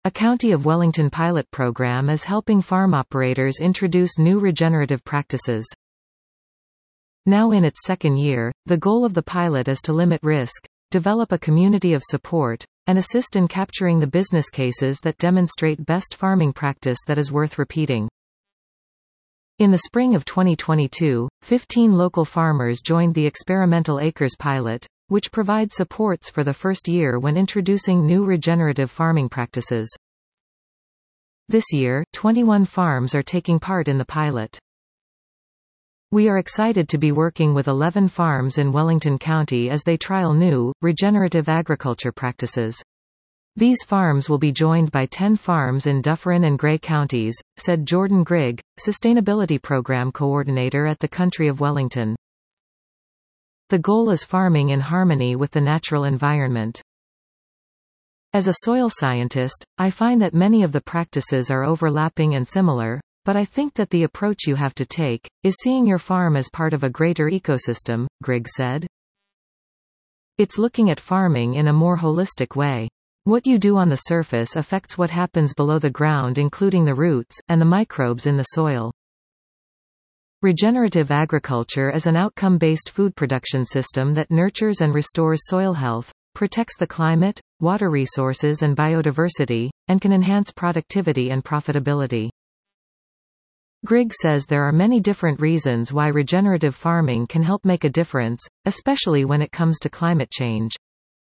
A County of Wellington pilot program is helping farm operators introduce new regenerative practices. Now in its second year, the goal of the pilot is to limit risk, develop a community of support, and assist in capturing the business cases that demonstrate best farming practice that is worth repeating. In the spring of 2022, 15 local farmers joined the Experimental Acres pilot, which provides supports for the first year when introducing new regenerative farming practices. This year, 21 farms are taking part in the pilot. We are excited to be working with 11 farms in Wellington County as they trial new, regenerative agriculture practices. These farms will be joined by 10 farms in Dufferin and Grey counties, said Jordan Grigg, Sustainability Program Coordinator at the Country of Wellington. The goal is farming in harmony with the natural environment. As a soil scientist, I find that many of the practices are overlapping and similar, but I think that the approach you have to take is seeing your farm as part of a greater ecosystem, Grigg said. It's looking at farming in a more holistic way. What you do on the surface affects what happens below the ground, including the roots and the microbes in the soil. Regenerative agriculture is an outcome-based food production system that nurtures and restores soil health, protects the climate, water resources and biodiversity, and can enhance productivity and profitability. Grigg says there are many different reasons why regenerative farming can help make a difference, especially when it comes to climate change.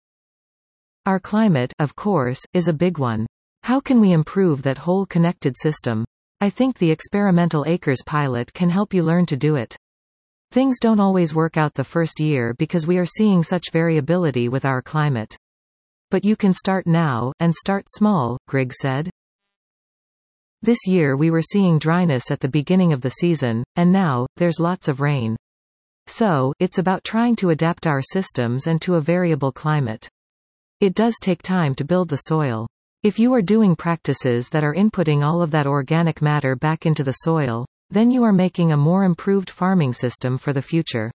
Our climate, of course, is a big one. How can we improve that whole connected system? I think the Experimental Acres pilot can help you learn to do it. Things don't always work out the first year because we are seeing such variability with our climate. But you can start now, and start small, Grigg said. This year we were seeing dryness at the beginning of the season, and now, there's lots of rain. So, it's about trying to adapt our systems and to a variable climate. It does take time to build the soil. If you are doing practices that are inputting all of that organic matter back into the soil, then you are making a more improved farming system for the future.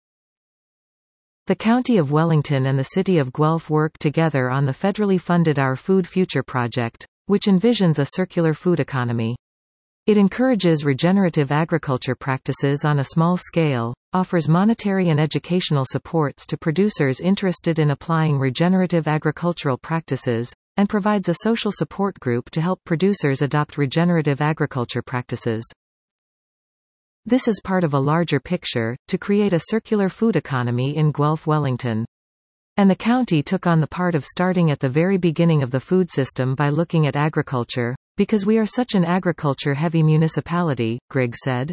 The County of Wellington and the City of Guelph work together on the federally funded Our Food Future project, which envisions a circular food economy. It encourages regenerative agriculture practices on a small scale, offers monetary and educational supports to producers interested in applying regenerative agricultural practices, and provides a social support group to help producers adopt regenerative agriculture practices. This is part of a larger picture, to create a circular food economy in Guelph Wellington. And the county took on the part of starting at the very beginning of the food system by looking at agriculture, because we are such an agriculture-heavy municipality, Grigg said.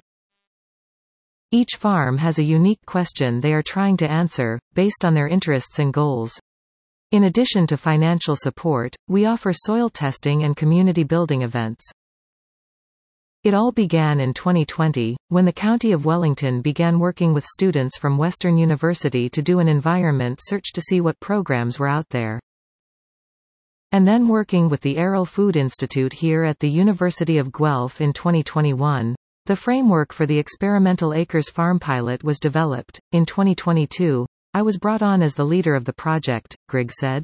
Each farm has a unique question they are trying to answer, based on their interests and goals. In addition to financial support, we offer soil testing and community building events. It all began in 2020, when the County of Wellington began working with students from Western University to do an environment search to see what programs were out there. And then working with the Arrel Food Institute here at the University of Guelph in 2021, the framework for the Experimental Acres Farm pilot was developed. In 2022, I was brought on as the leader of the project, Grigg said.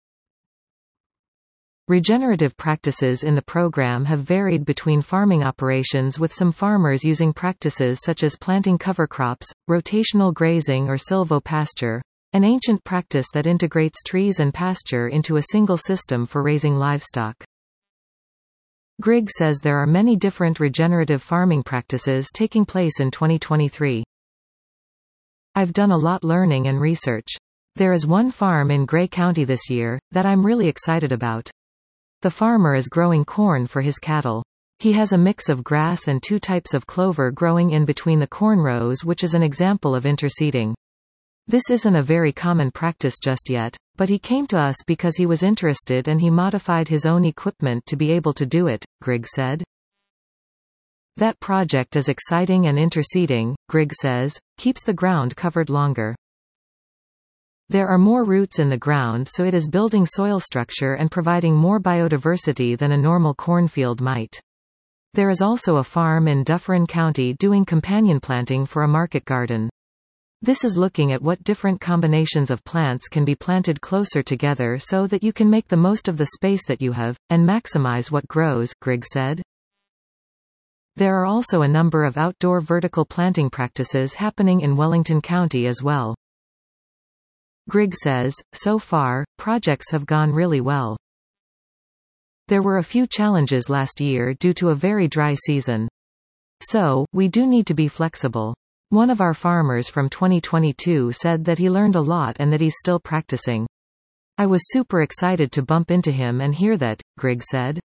Regenerative practices in the program have varied between farming operations, with some farmers using practices such as planting cover crops, rotational grazing or silvopasture, an ancient practice that integrates trees and pasture into a single system for raising livestock. Grigg says there are many different regenerative farming practices taking place in 2023. I've done a lot learning and research. There is one farm in Grey County this year that I'm really excited about. The farmer is growing corn for his cattle. He has a mix of grass and 2 types of clover growing in between the corn rows, which is an example of interseeding. This isn't a very common practice just yet, but he came to us because he was interested and he modified his own equipment to be able to do it, Grigg said. That project is exciting, and interseeding, Grigg says, keeps the ground covered longer. There are more roots in the ground, so it is building soil structure and providing more biodiversity than a normal cornfield might. There is also a farm in Dufferin County doing companion planting for a market garden. This is looking at what different combinations of plants can be planted closer together so that you can make the most of the space that you have, and maximize what grows, Grigg said. There are also a number of outdoor vertical planting practices happening in Wellington County as well. Grigg says, so far, projects have gone really well. There were a few challenges last year due to a very dry season. So, we do need to be flexible. One of our farmers from 2022 said that he learned a lot and that he's still practicing. I was super excited to bump into him and hear that, Grigg said.